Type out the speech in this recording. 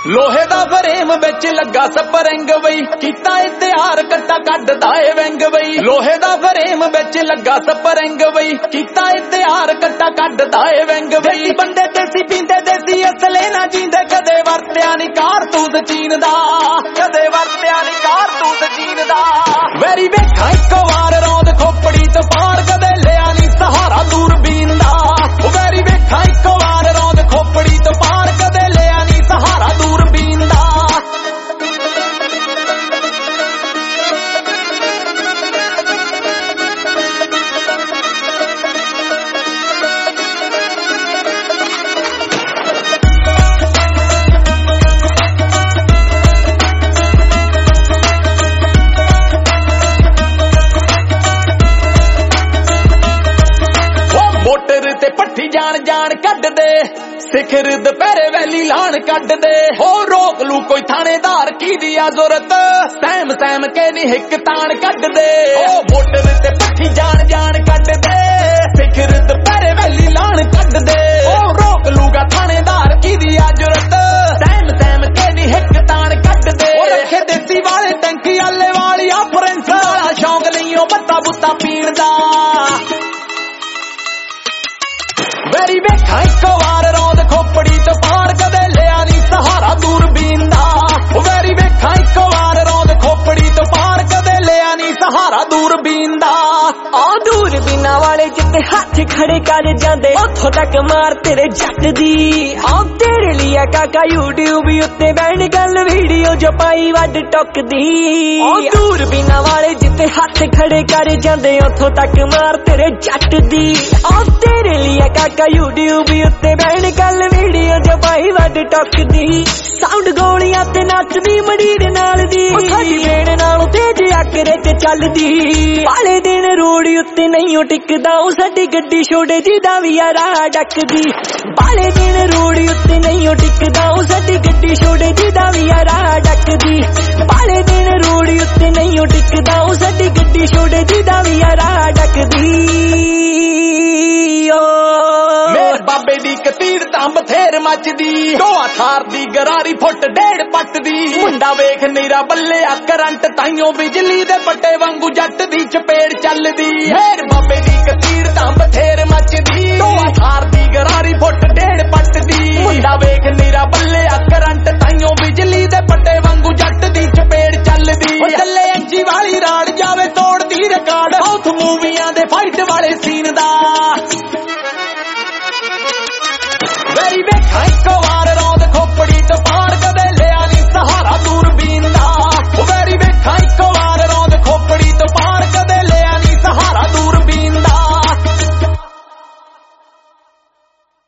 ਲੋਹੇ ਦਾ ਫਰੇਮ ਵਿੱਚ ਲੱਗਾ ਸਪਰਿੰਗ ਬਈ ਕੀਤਾ ਏ ਤਿਆਰ ਕੱਟਾ ਕੱਢਦਾ ਏ ਵਿੰਗ ਬਈ ਲੋਹੇ ਦਾ ਫਰੇਮ ਵਿੱਚ ਲੱਗਾ ਸਪਰਿੰਗ ਬਈ ਕੀਤਾ ਏ ਤਿਆਰ ਕੱਟਾ ਕੱਢਦਾ ਏ ਵਿੰਗ ਬਈ ਬੰਦੇ ਦੇਸੀ ਪੀਂਦੇ ਦੇਸੀ ਅਸਲੇ ਨਾ ਜੀਂਦੇ ਕਦੇ ਵਰਤਿਆ ਨਹੀਂ ਕਾਰਤੂਸ ਚੀਨ ਦਾ ਕਦੇ ਵਰਤਿਆ ਨਹੀਂ ਕਾਰਤੂਸ ਚੀਨ ਦਾ ਵੈਰੀ ਵੇਖਾਂ ਇੱਕ ਵਾਰ ਰੌਂਦ ਖੋਪੜੀ ਤੋਂ ਪਾਰ ਕਦੇ ਲਿਆ ਨਹੀਂ ਸਹਾਰਾ ਦੂਰਬੀਨ ਦਾ ਵੈਰੀ ਵੇਖਾਂ ਇੱਕ ਵਾਰ ਰੌਂਦ ਖੋਪੜੀ ਤੋਂ ਪਾਰ ਕਦੇ ਲਿਆ ਨਹੀਂ ਸਹਾਰਾ ਦੂਰਬੀਨ ਦਾ ਮੋਟਰ ਤੇ ਪੱਠੀ ਜਾਣ ਜਾਣ ਕੱਢਦੇ ਸਿਖਰ ਦੁਪਹਿਰੇ ਵੈਲੀ ਲਾਣ ਕੱਢਦੇ ਹੋ ਰੋਕ ਲੂ ਕੋਈ ਥਾਣੇਦਾਰ ਕੀ ਦੀ ਆ ਜ਼ਰੂਰਤ ਸਹਿਮ ਸਹਿਮ ਕੇ ਨੀ ਹਿੱਕ ਤਾਣ ਕੱਢਦੇ ਹੋ ਮੋਟਰ ਤੇ ਪੱਠੀ ਜਾਣ ਜਾਣ ਕੱਢਦੇ ਸਿਖਰ ਦੁਪਹਿਰੇ ਵੈਲੀ ਲਾਣ ਕੱਢਦੇ ਹੋ ਰੋਕ ਲੂਗਾ ਥਾਣੇਦਾਰ ਕੀ ਦੀ ਆ ਜ਼ਰੂਰਤ ਸਹਿਮ ਸਹਿਮ ਕੇ ਨੀ ਹਿੱਕ ਤਾਣ ਕੱਢਦੇ ਉਹ ਰੱਖੇ ਦੇਸੀ ਵਾਲੇ ਟੈਂਕੀ ਆਲੇ ਵਾਲੀਆ ਫਰੈਂਸ ਵਾਲਾ ਸ਼ੌਂਕ ਲਈਓ ਬੱਤਾ ਬੁੱਤਾ ਪੀਣ ਦਾ ਵੈਰੀ ਵੇਖਾਂ ਇੱਕ ਵਾਰ ਰੌਂਦ ਖੋਪੜੀ ਤੋਂ ਪਾਰ ਕਦੇ ਲਿਆ ਨਹੀਂ ਸਹਾਰਾ ਦੂਰਬੀਨ ਦਾ ਵੈਰੀ ਵੇਖਾਂ ਇੱਕ ਵਾਰ ਰੌਂਦ ਖੋਪੜੀ ਤੋਂ ਪਾਰ ਕਦੇ ਲਿਆ ਨਹੀਂ ਸਹਾਰਾ ਦੂਰਬੀਨ ਦਾ ਆ ਦੂਰਬੀਨਾਂ ਵਾਲੇ ਜਿੱਤੇ ਹੱਥ ਖੜੇ ਕਰ ਜਾਂਦੇ ਉੱਥੋਂ ਤੱਕ ਮਾਰ ਤੇਰੇ ਜੱਟ ਦੀ ਆ ਤੇਰੇ ਲਈ ਆ ਕਾਕਾ YouTube ਉੱਤੇ ਬੈਣ ਗੱਲ ਵੀਡੀਓ ਜੋ ਪਾਈ ਵੱਡ ਟੁੱਕਦੀ ਆ ਦੂਰਬੀਨਾਂ ਵਾਲੇ ਜਿੱਤੇ ਹੱਥ ਖੜੇ ਕਰ ਜਾਂਦੇ ਉੱਥੋਂ ਤੱਕ ਮਾਰ ਤੇਰੇ ਜੱਟ ਦੀ ਆ ਤੇਰੇ ਲਈ ਆ ਕਾਕਾ YouTube ਉੱਤੇ ਬੈਣ ਗੱਲ ਵੀਡੀਓ ਜੋ ਪਾਈ ਵੱਡ ਟੁੱਕਦੀ ਸਾਊਂਡ ਗੋਲੀਆਂ ਤੇ ਨੱਚਦੀ ਮੜੀਰ ਨਾਲ ਦੀ ਸਾਡੀ ਬੇਣ ਨਾਲੋਂ ਤੇਜ ਆਕਰੇ ਤੇ ਚੱਲਦੀ ਵਾਲੇ ਦਿਨ ਰੋਡ ਉੱਤੇ ਨਹੀਂ ਟਿਕਦਾ ਉਹ ਸਾਡੀ ਗੱਡੀ ਛੋੜੇ ਜਿਹਦਾ ਵੀ ਆ ਰਾਹ ਡੱਕਦੀ ਵਾਲੇ ਦਿਨ ਰੋਡ ਉੱਤੇ ਨਹੀਂ ਟਿਕਦਾ ਉਹ ਸਾਡੀ ਗੱਡੀ ਛੋੜੇ ਜਿਹਦਾ ਵੀ ਆ ਰਾਹ ਡੱਕਦੀ ਵਾਲੇ ਦਿਨ ਰੋਡ ਉੱਤੇ ਨਹੀਂ ਟਿਕਦਾ ਉਹ ਸਾਡੀ ਗੱਡੀ ਛੋੜੇ ਜਿਹਦਾ ਵੀ ਆ ਰਾਹ ਡੱਕਦੀ ਮੇਰ ਬਾਬੇ ਦੀ ਕਤੀਰ ਤਾਂ ਬਥੇਰ ਮੱਚਦੀ ਢੋਆ ਥਾਰ ਦੀ ਗਰਾਰੀ ਫੁੱਟ ਡੇਢ ਪੱਟ ਦੀ ਮੁੰਡਾ ਵੇਖ ਨੀਰਾ ਬੱਲਿਆ ਕਰੰਟ ਤਾਈਓ ਬਿਜਲੀ ਦੇ ਪੱਟੇ ਵਾਂਗੂ ਜੱਟ ਦੀ ਚਪੇੜ ਚੱਲਦੀ ਮੇਰ ਬਾਬੇ ਦੀ ਕਤੀਰ ਤਾਂ ਬਥੇਰ ਮੱਚਦੀ ਢੋਆ ਥਾਰ ਦੀ ਗਰਾਰੀ ਫੁੱਟ ਡੇਢ ਪੱਟ ਦੀ ਮੁੰਡਾ ਵੇਖ ਨੀਰਾ ਬੱਲਿਆ ਕਰੰਟ ਤਾਈਓ ਬਿਜਲੀ ਦੇ ਪੱਟੇ ਵਾਂਗੂ ਜੱਟ ਦੀ ਚਪੇੜ ਚੱਲਦੀ ਉਹ ਚੱਲੇ ਅੰਜੀ ਵਾਲੀ ਰਾੜ ਜਾਵੇ ਤੋੜਦੀ ਰਿਕਾਰਡ ਸਾਊਥ ਮੂਵੀਆਂ ਦੇ ਫਾਈਟ ਵਾਲੇ ਸੀਨ ਦਾ ਵੈਰੀ ਵੇਖਾਂ ਇੱਕ